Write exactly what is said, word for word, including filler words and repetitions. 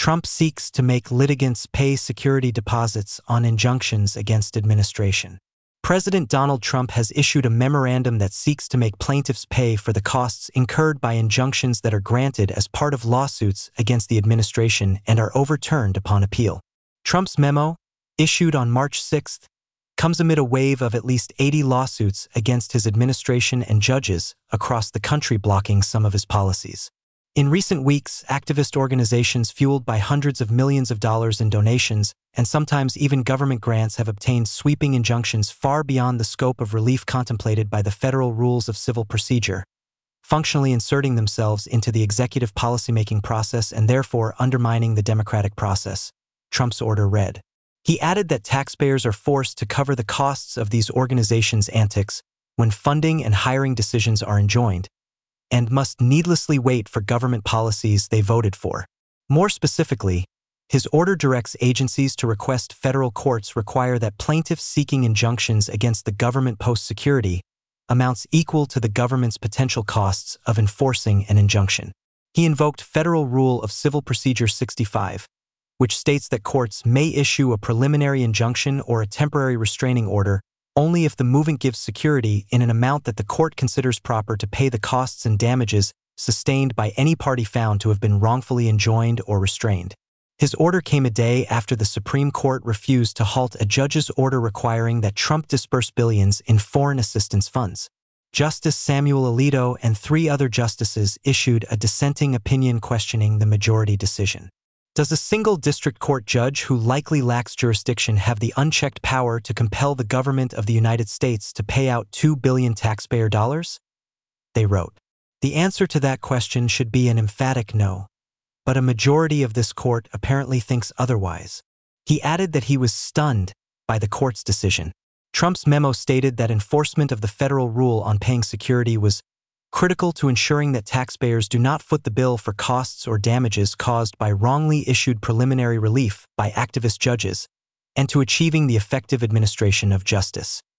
Trump seeks to make litigants pay security deposits on injunctions against administration. President Donald Trump has issued a memorandum that seeks to make plaintiffs pay for the costs incurred by injunctions that are granted as part of lawsuits against the administration and are overturned upon appeal. Trump's memo, issued on March sixth, comes amid a wave of at least eighty lawsuits against his administration and judges across the country blocking some of his policies. In recent weeks, activist organizations fueled by hundreds of millions of dollars in donations and sometimes even government grants have obtained sweeping injunctions far beyond the scope of relief contemplated by the federal rules of civil procedure, functionally inserting themselves into the executive policymaking process and therefore undermining the democratic process, Trump's order read. He added that taxpayers are forced to cover the costs of these organizations' antics when funding and hiring decisions are enjoined, and must needlessly wait for government policies they voted for. More specifically, his order directs agencies to request federal courts require that plaintiffs seeking injunctions against the government post security amounts equal to the government's potential costs of enforcing an injunction. He invoked Federal Rule of Civil Procedure sixty-five, which states that courts may issue a preliminary injunction or a temporary restraining order only if the movement gives security in an amount that the court considers proper to pay the costs and damages sustained by any party found to have been wrongfully enjoined or restrained. His order came a day after the Supreme Court refused to halt a judge's order requiring that Trump disperse billions in foreign assistance funds. Justice Samuel Alito and three other justices issued a dissenting opinion questioning the majority decision. Does a single district court judge who likely lacks jurisdiction have the unchecked power to compel the government of the United States to pay out two billion dollars taxpayer dollars? They wrote. The answer to that question should be an emphatic no, but a majority of this court apparently thinks otherwise. He added that he was stunned by the court's decision. Trump's memo stated that enforcement of the federal rule on paying security was critical to ensuring that taxpayers do not foot the bill for costs or damages caused by wrongly issued preliminary relief by activist judges, and to achieving the effective administration of justice.